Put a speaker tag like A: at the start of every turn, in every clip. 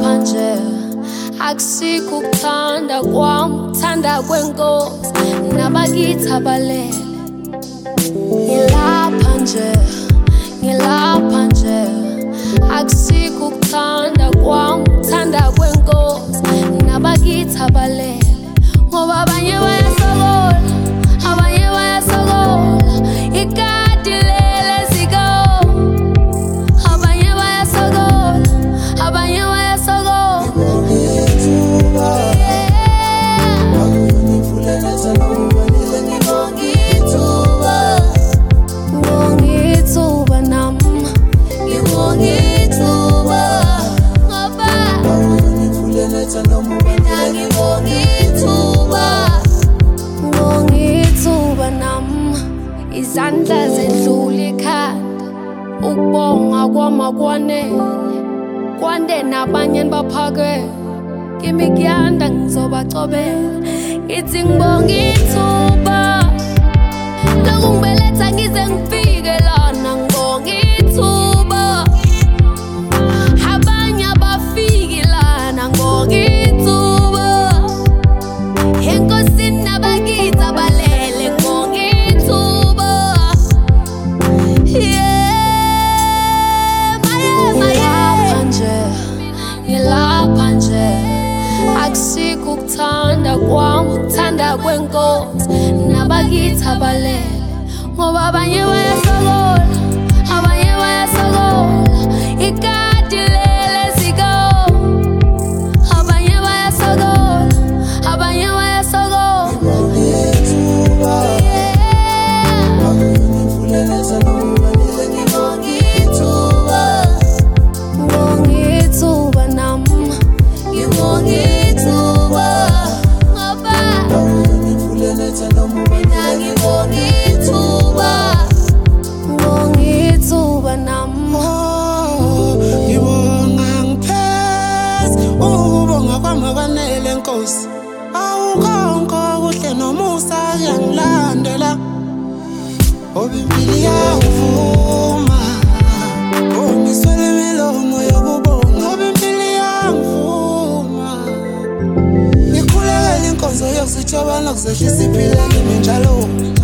A: ngilapha nje akusikho ukuthanda kwami uthanda kwenkosi nabakithi abalele ngilapha nje akusikho ukuthanda kwami uthanda kwenkosi nabakithi abalele ngoba abanye bayasokola ikati lele ziko abanye bayasokola ngibongithuba nami ngibongithuba ngoba ngibongithuba nami izandla zendlula ikhanda ukubonga kwamakwanele kwande nabanye baphake kimi kuyanda ngizobacobela ngithi ngibongithuba lokungibeletha ngize ngifike lana ngibongithuba abanye abafiki lana ngibongithuba enkosini nabakithi abalele ngibongithuba ngilapha nje akusikho ukuthanda kwami uthanda kwenkosi nabakithi abalele ngoba abanye bayasokola ikati lele ziko abanye bayasokola ngibongithuba nami ngibongithuba ngoba ngibongithuba nami
B: ngibonga ngipheze ukubonga kwami kwanele nkosi awukonke okuhle nomusa kuyangilandela ngoba impilo iyangivuma ngiswele imilomo yokubonga ngoba impilo iyangivuma ngikhulekela inkonzo yokusithoba nokuzehlisa iphila kimi njalo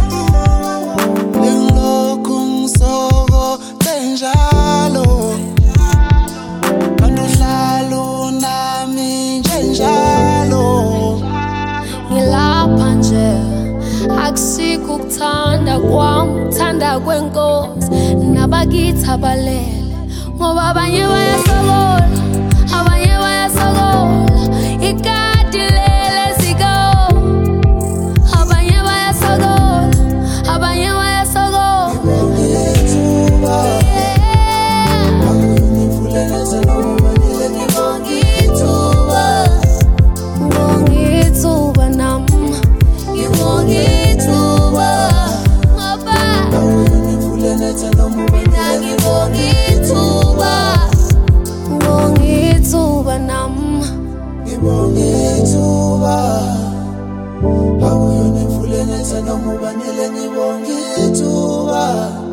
B: ngilokhu ngisokoze njalo banduhlalo nami njalo
A: ngilapha nje akusikho ukuthanda kwami uthanda kwenkosi nabakithi abalele ngoba abanye bayasokola ikati lele ziko abanye bayasokola ngibongithuba nami ngibongithuba ngoba ngibongithuba nami
B: ngibongithuba awuyona imfuleni etha noma ubanele ngibongithuba